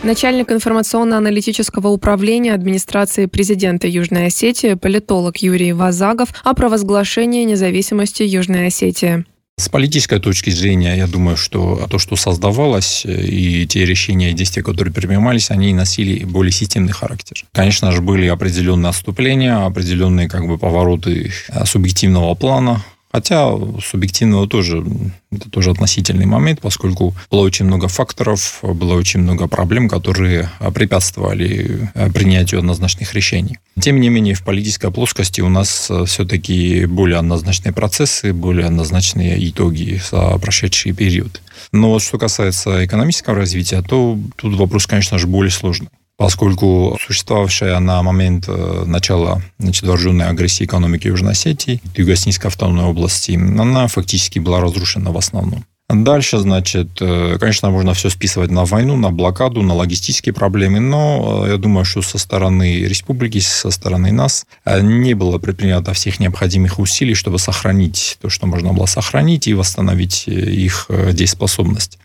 Начальник информационно-аналитического управления администрации президента Южной Осетии, политолог Юрий Вазагов о провозглашении независимости Южной Осетии. С политической точки зрения, я думаю, что то, что создавалось, и те решения и действия, которые принимались, они носили более системный характер. Конечно же, были определенные отступления, определенные повороты субъективного плана. Хотя субъективного это тоже относительный момент, поскольку было очень много факторов, было очень много проблем, которые препятствовали принятию однозначных решений. Тем не менее, в политической плоскости у нас все-таки более однозначные процессы, более однозначные итоги за прошедший период. Но вот что касается экономического развития, то тут вопрос, конечно же, более сложный. Поскольку существовавшая на момент начала вооруженной агрессии экономики Южной Осетии, Юго-Осетинской автономной области, она фактически была разрушена в основном. Дальше, конечно, можно все списывать на войну, на блокаду, на логистические проблемы, но я думаю, что со стороны республики, со стороны нас не было предпринято всех необходимых усилий, чтобы сохранить то, что можно было сохранить, и восстановить их дееспособность.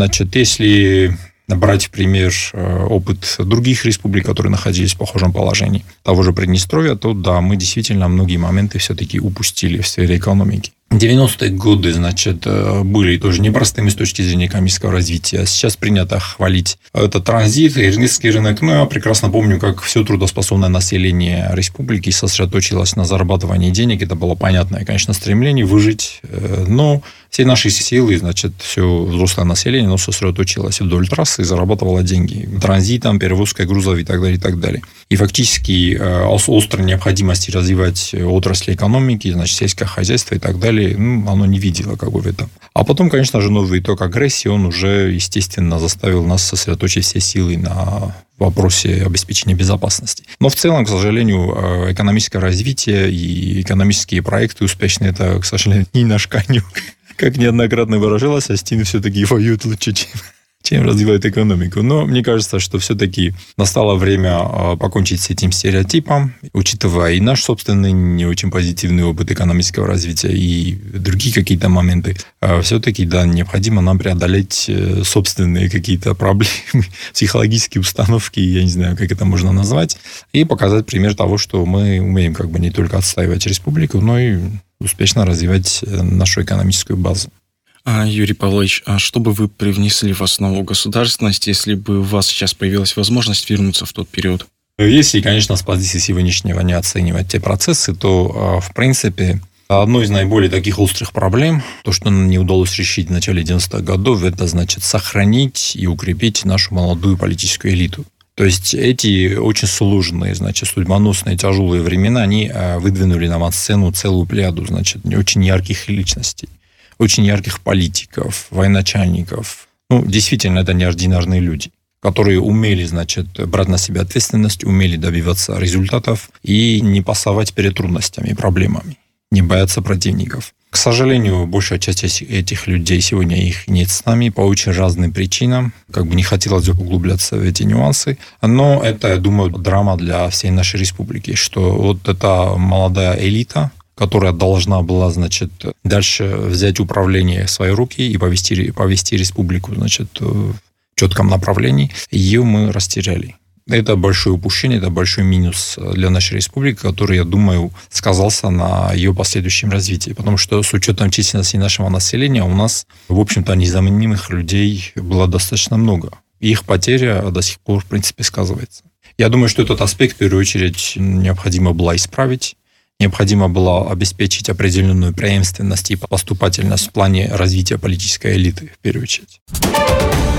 Если брать в пример опыт других республик, которые находились в похожем положении, того же Приднестровья, то да, мы действительно многие моменты все-таки упустили в сфере экономики. 90-е годы, были тоже непростыми с точки зрения экономического развития. Сейчас принято хвалить это транзит, энергетический рынок. Но я прекрасно помню, как все трудоспособное население республики сосредоточилось на зарабатывании денег. Это было понятное, конечно, стремление выжить. Но все наши силы, все взрослое население, оно сосредоточилось вдоль трассы и зарабатывало деньги. Транзитом, перевозкой грузов и так далее, и так далее. И фактически острой необходимости развивать отрасли экономики, сельское хозяйство и так далее, оно не видело в этом. А потом, конечно же, новый итог агрессии, он уже, естественно, заставил нас сосредоточить все силы на вопросе обеспечения безопасности. Но в целом, к сожалению, экономическое развитие и экономические проекты успешные, это, к сожалению, не наш конек. Как неоднократно выражалось, осетины все-таки воюют лучше, чем развивают экономику. Но мне кажется, что все-таки настало время покончить с этим стереотипом, учитывая и наш собственный не очень позитивный опыт экономического развития, и другие какие-то моменты. Все-таки, да, необходимо нам преодолеть собственные какие-то проблемы, психологические установки, я не знаю, как это можно назвать, и показать пример того, что мы умеем не только отстаивать республику, но и успешно развивать нашу экономическую базу. Юрий Павлович, а что бы вы привнесли в основу государственности, если бы у вас сейчас появилась возможность вернуться в тот период? Если, конечно, с позиции сегодняшнего не оценивать те процессы, то, в принципе, одной из наиболее таких острых проблем, то, что нам не удалось решить в начале 90-х годов, это сохранить и укрепить нашу молодую политическую элиту. То есть эти очень сложные, судьбоносные, тяжелые времена, они выдвинули нам на сцену целую плеяду, очень ярких личностей. Очень ярких политиков, военачальников. Действительно, это неординарные люди, которые умели, брать на себя ответственность, умели добиваться результатов и не пасовать перед трудностями и проблемами, не бояться противников. К сожалению, большая часть этих людей сегодня их нет с нами по очень разным причинам. Не хотелось углубляться в эти нюансы. Но это, я думаю, драма для всей нашей республики, что вот эта молодая элита, которая должна была, дальше взять управление в свои руки и повести республику, в четком направлении, ее мы растеряли. Это большое упущение, это большой минус для нашей республики, который, я думаю, сказался на ее последующем развитии. Потому что с учетом численности нашего населения у нас, в общем-то, незаменимых людей было достаточно много. И их потеря до сих пор, в принципе, сказывается. Я думаю, что этот аспект, в первую очередь, необходимо было исправить. Необходимо было обеспечить определенную преемственность и поступательность в плане развития политической элиты, в первую очередь.